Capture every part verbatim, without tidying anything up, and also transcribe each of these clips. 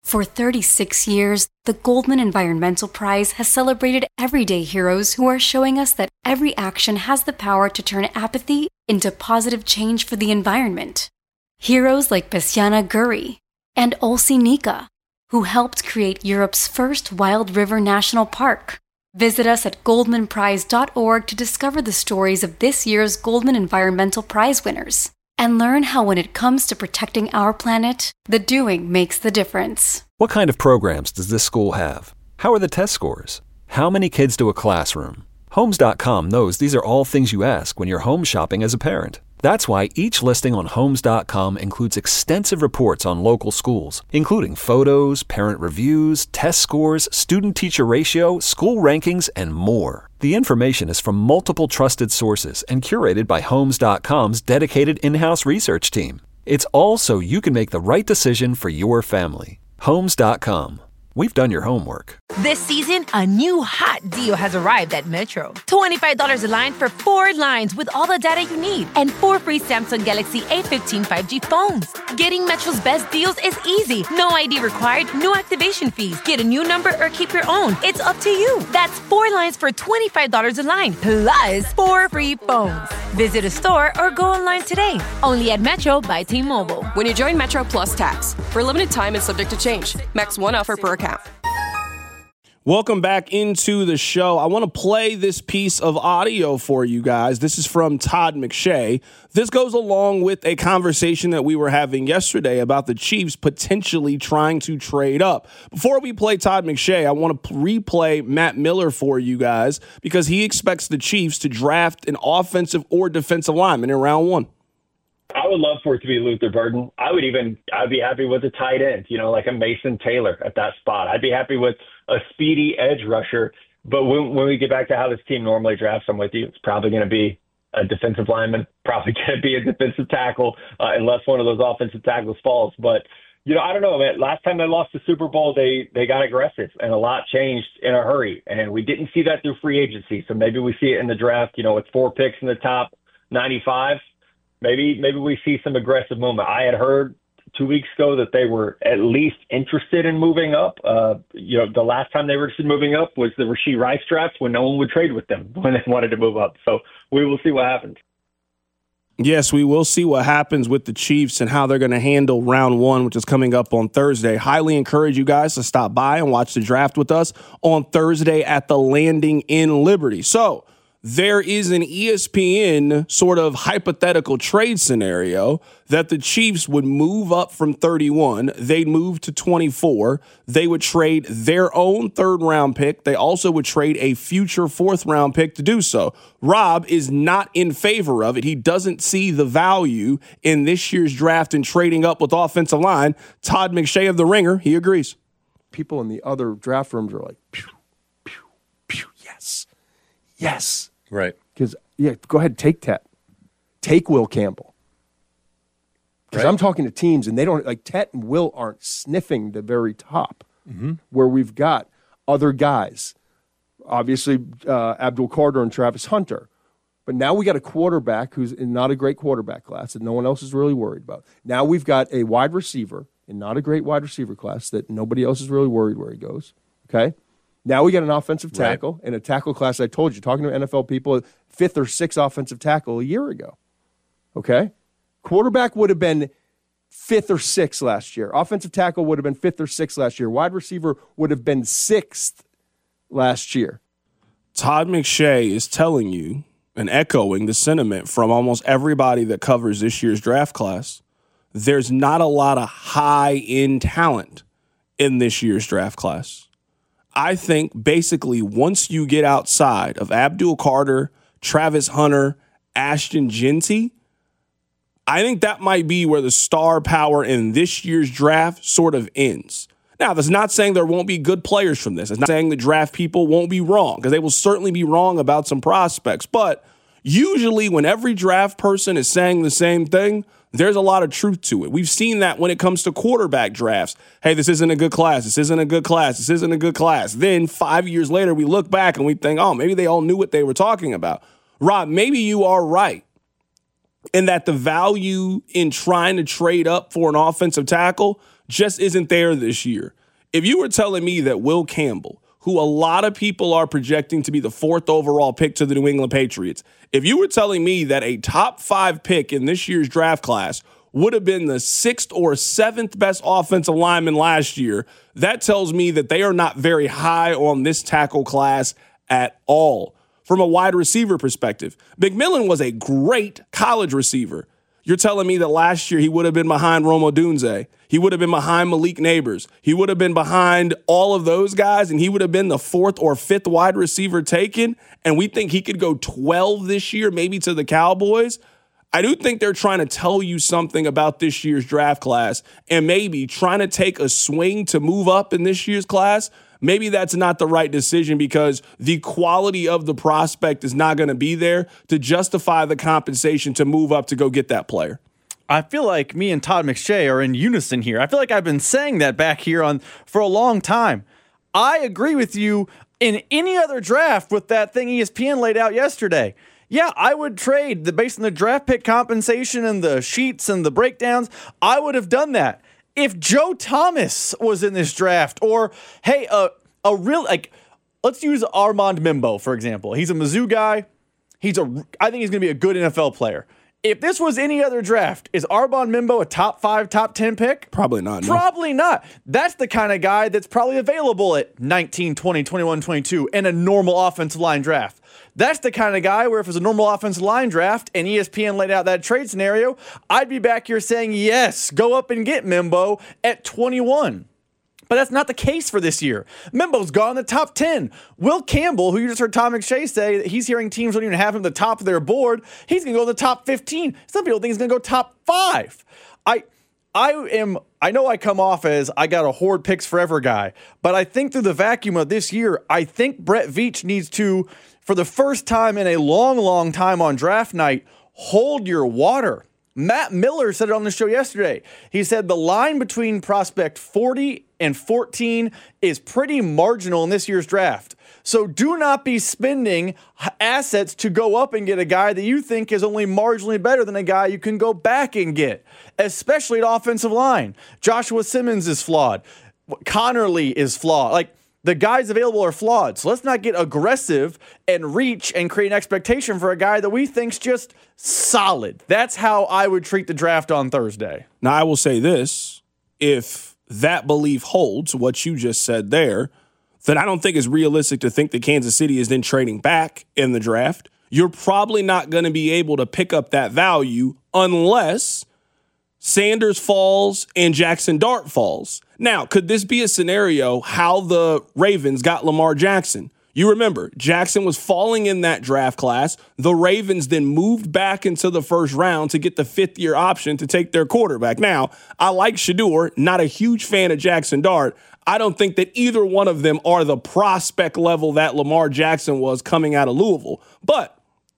For thirty-six years, the Goldman Environmental Prize has celebrated everyday heroes who are showing us that every action has the power to turn apathy into positive change for the environment. Heroes like Bessiana Guri and Olsi Nika, who helped create Europe's first wild river national park. Visit us at goldman prize dot org to discover the stories of this year's Goldman Environmental Prize winners and learn how when it comes to protecting our planet, the doing makes the difference. What kind of programs does this school have? How are the test scores? How many kids do a classroom? Homes dot com knows these are all things you ask when you're home shopping as a parent. That's why each listing on Homes dot com includes extensive reports on local schools, including photos, parent reviews, test scores, student-teacher ratio, school rankings, and more. The information is from multiple trusted sources and curated by Homes dot com's dedicated in-house research team. It's all so you can make the right decision for your family. Homes dot com. We've done your homework. This season, a new hot deal has arrived at Metro. twenty-five dollars a line for four lines with all the data you need and four free Samsung Galaxy A fifteen five G phones. Getting Metro's best deals is easy. No I D required, no activation fees. Get a new number or keep your own. It's up to you. That's four lines for twenty-five dollars a line, plus four free phones. Visit a store or go online today. Only at Metro by T-Mobile. When you join Metro Plus Tax, for a limited time and subject to change. Max one offer per account. Welcome back into the show. I want to play this piece of audio for you guys. This is from Todd McShay. This goes along with a conversation that we were having yesterday about the Chiefs potentially trying to trade up. Before we play Todd McShay, I want to replay Matt Miller for you guys because he expects the Chiefs to draft an offensive or defensive lineman in round one. I would love for it to be Luther Burden. I would even, I'd be happy with a tight end, you know, like a Mason Taylor at that spot. I'd be happy with a speedy edge rusher. But when, when we get back to how this team normally drafts, I'm with you. It's probably going to be a defensive lineman, probably going to be a defensive tackle, uh, unless one of those offensive tackles falls. But, you know, I don't know, man. Last time they lost the Super Bowl, they, they got aggressive and a lot changed in a hurry. And we didn't see that through free agency. So maybe we see it in the draft, you know, with four picks in the top ninety-five. Maybe maybe we see some aggressive movement. I had heard two weeks ago that they were at least interested in moving up. Uh, you know, the last time they were interested in moving up was the Rashee Rice draft when no one would trade with them when they wanted to move up. So we will see what happens. Yes, we will see what happens with the Chiefs and how they're going to handle round one, which is coming up on Thursday. Highly encourage you guys to stop by and watch the draft with us on Thursday at the Landing in Liberty. So there is an E S P N sort of hypothetical trade scenario that the Chiefs would move up from thirty-one. They'd move to twenty-four. They would trade their own third round pick. They also would trade a future fourth round pick to do so. Rob is not in favor of it. He doesn't see the value in this year's draft and trading up with offensive line. Todd McShay of The Ringer, he agrees. People in the other draft rooms are like, pew, pew, pew, yes. Yes. Right. Because, yeah, go ahead, take Tet. Take Will Campbell. Because right. I'm talking to teams, and they don't, like, Tet and Will aren't sniffing the very top, mm-hmm. where we've got other guys. Obviously, uh, Abdul Carter and Travis Hunter. But now we got a quarterback who's in not a great quarterback class that no one else is really worried about. Now we've got a wide receiver in not a great wide receiver class that nobody else is really worried where he goes. Okay? Now we got an offensive tackle right. and a tackle class. I told you, talking to N F L people, fifth or sixth offensive tackle a year ago. Okay? Quarterback would have been fifth or sixth last year. Offensive tackle would have been fifth or sixth last year. Wide receiver would have been sixth last year. Todd McShay is telling you and echoing the sentiment from almost everybody that covers this year's draft class. There's not a lot of high-end talent in this year's draft class. I think basically once you get outside of Abdul Carter, Travis Hunter, Ashton Jeanty, I think that might be where the star power in this year's draft sort of ends. Now, that's not saying there won't be good players from this. It's not saying the draft people won't be wrong, because they will certainly be wrong about some prospects. But usually when every draft person is saying the same thing, there's a lot of truth to it. We've seen that when it comes to quarterback drafts. Hey, this isn't a good class. This isn't a good class. This isn't a good class. Then five years later, we look back and we think, oh, maybe they all knew what they were talking about. Rob, maybe you are right in that the value in trying to trade up for an offensive tackle just isn't there this year. If you were telling me that Will Campbell, who a lot of people are projecting to be the fourth overall pick to the New England Patriots, if you were telling me that a top five pick in this year's draft class would have been the sixth or seventh best offensive lineman last year, that tells me that they are not very high on this tackle class at all. From a wide receiver perspective, McMillan was a great college receiver. You're telling me that last year he would have been behind Rome Odunze. He would have been behind Malik Neighbors. He would have been behind all of those guys, and he would have been the fourth or fifth wide receiver taken, and we think he could go twelve this year, maybe to the Cowboys. I do think they're trying to tell you something about this year's draft class and maybe trying to take a swing to move up in this year's class. Maybe that's not the right decision because the quality of the prospect is not going to be there to justify the compensation to move up to go get that player. I feel like me and Todd McShay are in unison here. I feel like I've been saying that back here on for a long time. I agree with you in any other draft with that thing E S P N laid out yesterday. Yeah, I would trade the based on the draft pick compensation and the sheets and the breakdowns. I would have done that. If Joe Thomas was in this draft, or hey, uh, a real like, let's use Armand Mimbo for example. He's a Mizzou guy. He's a, I think he's going to be a good N F L player. If this was any other draft, is Armand Mimbo a top five, top ten pick? Probably not. No. Probably not. That's the kind of guy that's probably available at nineteen, twenty, twenty-one, twenty-two in a normal offensive line draft. That's the kind of guy where if it's a normal offensive line draft and E S P N laid out that trade scenario, I'd be back here saying, yes, go up and get Mimbo at twenty-one. But that's not the case for this year. Mimbo's gone in the top ten. Will Campbell, who you just heard Tom McShay say that he's hearing teams don't even have him at the top of their board, he's going to go in the top fifteen. Some people think he's going to go top five. I I am I know I come off as I got a hoard picks forever guy, but I think through the vacuum of this year, I think Brett Veach needs to, for the first time in a long, long time on draft night, hold your water. Matt Miller said it on the show yesterday. He said the line between prospect forty and fourteen is pretty marginal in this year's draft. So do not be spending assets to go up and get a guy that you think is only marginally better than a guy you can go back and get, especially at offensive line. Joshua Simmons is flawed. Connerly is flawed. Like, the guys available are flawed. So let's not get aggressive and reach and create an expectation for a guy that we think's just solid. That's how I would treat the draft on Thursday. Now, I will say this. If that belief holds, what you just said there, then I don't think it's realistic to think that Kansas City is then trading back in the draft. You're probably not going to be able to pick up that value unless Sanders falls and Jackson Dart falls. Now, could this be a scenario how the Ravens got Lamar Jackson? You remember, Jackson was falling in that draft class. The Ravens then moved back into the first round to get the fifth-year option to take their quarterback. Now, I like Shedeur, not a huge fan of Jackson Dart. I don't think that either one of them are the prospect level that Lamar Jackson was coming out of Louisville. But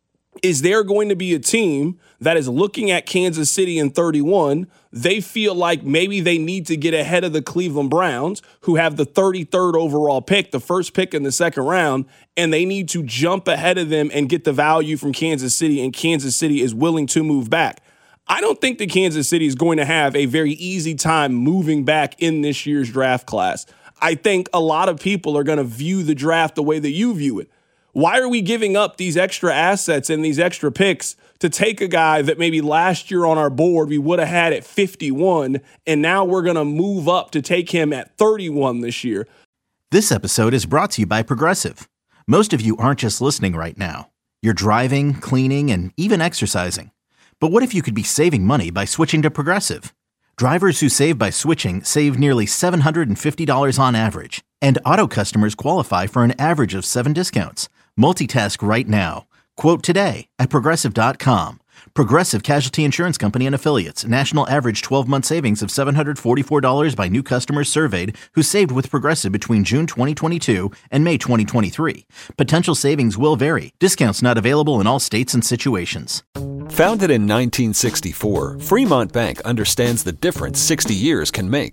is there going to be a team that is looking at Kansas City in thirty-one? They feel like maybe they need to get ahead of the Cleveland Browns, who have the thirty-third overall pick, the first pick in the second round, and they need to jump ahead of them and get the value from Kansas City, and Kansas City is willing to move back. I don't think that Kansas City is going to have a very easy time moving back in this year's draft class. I think a lot of people are going to view the draft the way that you view it. Why are we giving up these extra assets and these extra picks to take a guy that maybe last year on our board we would have had at fifty-one, and now we're going to move up to take him at thirty-one this year? This episode is brought to you by Progressive. Most of you aren't just listening right now. You're driving, cleaning, and even exercising. But what if you could be saving money by switching to Progressive? Drivers who save by switching save nearly seven hundred fifty dollars on average, and auto customers qualify for an average of seven discounts. Multitask right now. Quote today at Progressive dot com. Progressive Casualty Insurance Company and Affiliates. National average twelve-month savings of seven hundred forty-four dollars by new customers surveyed who saved with Progressive between June twenty twenty-two and May twenty twenty-three. Potential savings will vary. Discounts not available in all states and situations. Founded in nineteen sixty-four, Fremont Bank understands the difference sixty years can make.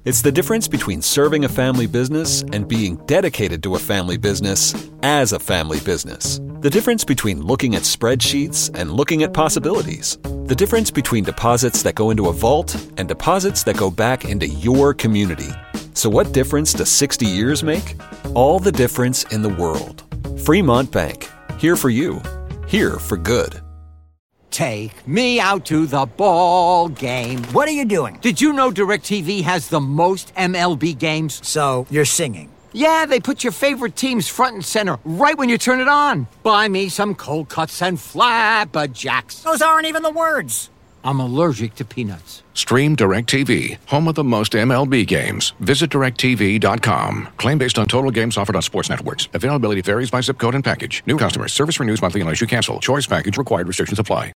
It's the difference between serving a family business and being dedicated to a family business as a family business. The difference between looking at spreadsheets and looking at possibilities. The difference between deposits that go into a vault and deposits that go back into your community. So what difference does sixty years make? All the difference in the world. Fremont Bank. Here for you. Here for good. Take me out to the ball game. What are you doing? Did you know DirecTV has the most M L B games? So, you're singing. Yeah, they put your favorite teams front and center right when you turn it on. Buy me some cold cuts and flapjacks. Those aren't even the words. I'm allergic to peanuts. Stream DirecTV, home of the most M L B games. Visit direct T V dot com. Claim based on total games offered on sports networks. Availability varies by zip code and package. New customers. Service renews monthly unless you cancel. Choice package required. Restrictions apply.